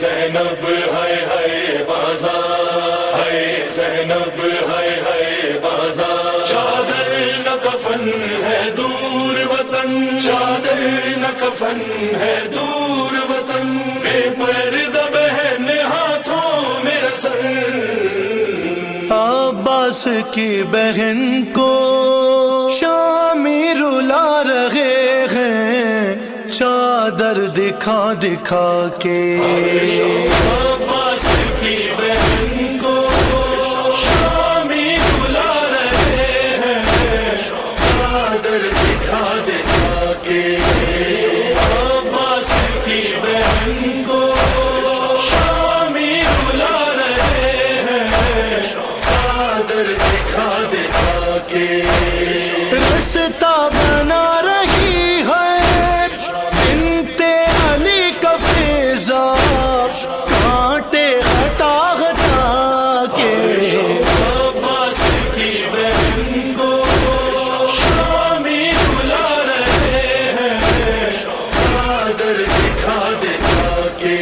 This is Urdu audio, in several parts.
زینب ہائے ہائے بازار، ہائے زینب ہائے ہائے بازار، چادر نہ کفن ہے دور وطن، چادر نہ کفن ہے دور وطن، بے پردہ بہن ہاتھوں میں رسن، عباس کی بہن کو شامی رلا رہے ہیں چادر دکھا دکھا کے، عباس کی بہن کو شامی رلا رہے ہیں چادر دکھا دکھا کے، عباس کی بہن کو شامی رلا رہے ہیں چادر دکھا دکھا کے، رستہ بنا رہی ہے بنت علی کا فیضا کانٹے ہٹا ہٹا کے، عباس کی بہن کو شامی رلا رہے ہیں چادر دکھا دکھا کے،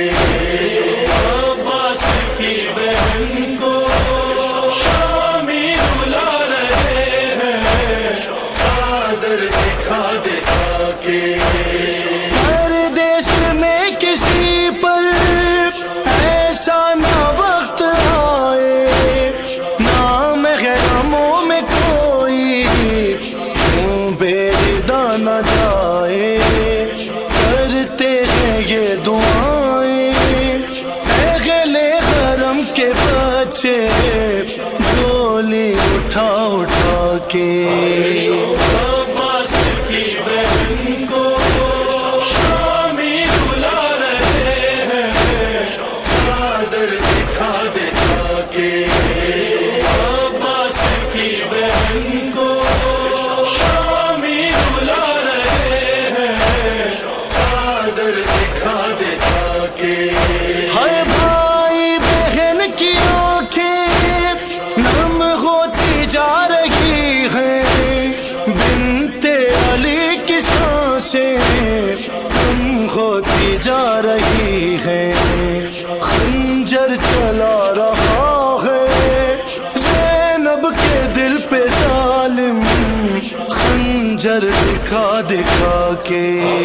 عباس کی بہن کو شامی رلا رہے ہیں چادر دکھا دکھا کے، ہر دیش میں کسی پر ایسا نہ وقت آئے نام غموں میں کوئی منہ بے نہ جائے، کرتے ہیں یہ دعائیں اہل حرم کے بچے جھولی اٹھا اٹھا کے، عباس کی بہن کو شامی رلا رہے ہیں چادر دکھا دکھا کے، عباس کی بہن کو شامی رلا رہے ہیں چادر دکھا دکھا کے، ہر بھائی بہن کی آنکھیں نم ہوتی جا رہی ہیں، بنت علی کی سانسیں کم ہوتی جا رہی ہیں، خنجر چلا رہا ہے زینب کے دل پہ ظالم خنجر دکھا دکھا کے،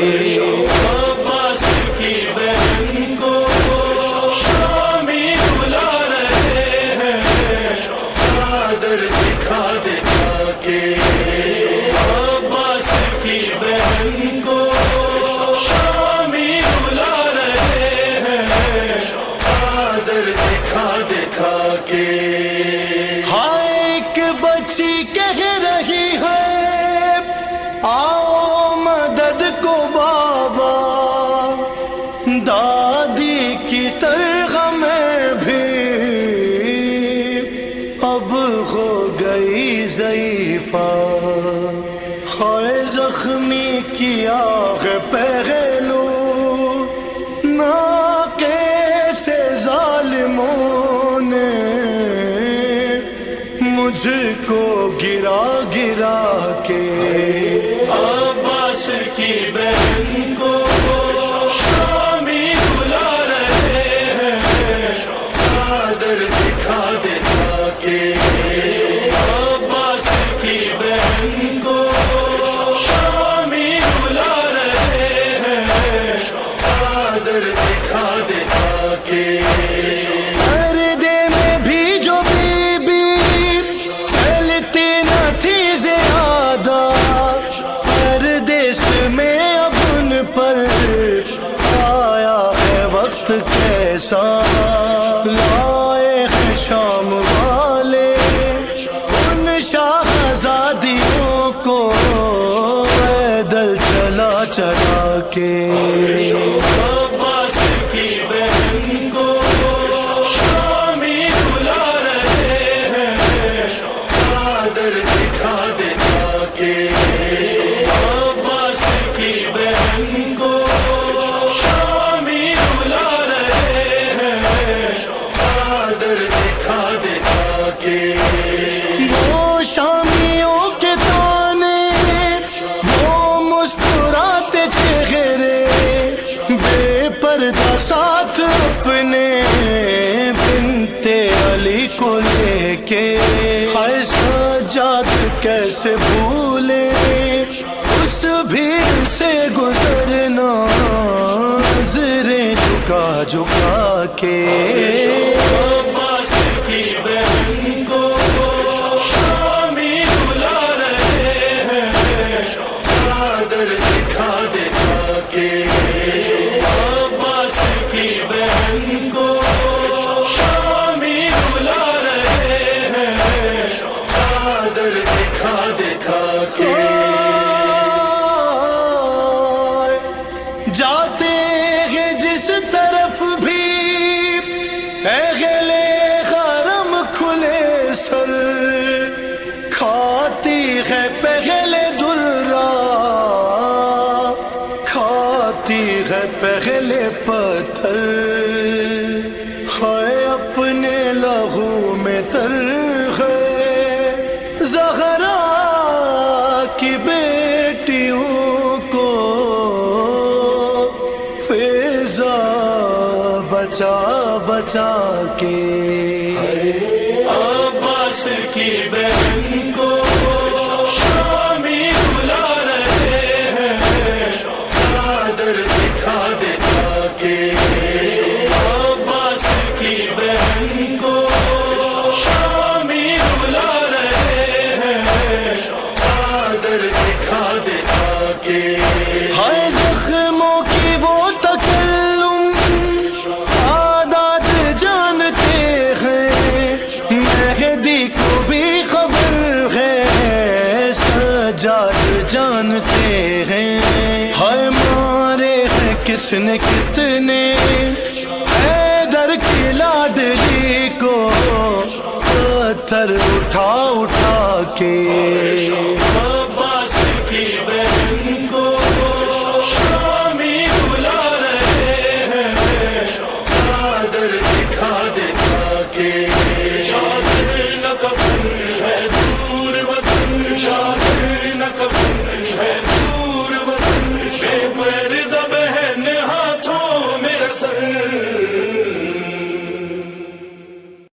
عباس کی بہن کو شامی رلا رہے ہیں چادر دکھا دکھا کے، عباس کی بہن کو شامی رلا رہے ہیں چادر دکھا دکھا کے، ہائے ایک بچی کہہ رہی ہے آؤ مدد کو بابا، دادی کی طرح میں بھی اب ہو گئی ضعیفہ، ہائے زخمی کیا ہے پہلو نہ کیسے ظالموں نے مجھ کو گرا گرا کے، عباس کی بہن کو شامی رلا رہے ہیں چادر دکھا دکھا کے، عباس کی بہن کو شامی رلا رہے ہیں چادر دکھا دکھا کے، پردے میں بھی جو بی بی چلتی نہ تھی زیادہ، پردیس میں اب ان پر آیا ہے وقت کیسا، لائے ہیں شام والے ان شاہزادیوں کو پیدل چلا چلا کے، عباس کی بہن کو شامی رلا رہے ہیں چادر دکھا دکھا کے، عباس کی بہن کو شامی رلا رہے ہیں چادر دکھا دکھا کے، وہ شامیوں کے تانے وہ مسکراتے چہرے بے پردہ ساتھ اپنے بنت علی کو لے کے ہائے سجاد کیسے بھولے اس بھیڑ سے گزرنا نظریں جھکا جھکا کے عباس کی بہن کو شامی بلا رہے ہیں چادر دکھا دکھا کے عباس کی بہن کو شامی بلا رہے ہیں چادر دکھا دکھا کے جاتے ہیں جس طرف بھی اہل حرم کھلے سر کھاتی ہے پہلے درا کھاتی ہے پہلے پتھر ہے اپنے لہو میں تر ہے زہرا کی بیٹیوں کو فیضا بچا بچا کے عباس کی بہن کو شامی بلا رہے ہیں چادر دکھا دکھا کے عباس کی بہن کو شامی بلا رہے ہیں چادر دکھا دکھا کے ہائے زخموں کی وہ تکلم عادات جانتے ہیں مہدی کو بھی خبر ہے سجاد جانتے ہیں ہائے مارے ہیں کس نے کتنے حیدر کی لاڈلی کو پتھر اٹھا اٹھا کے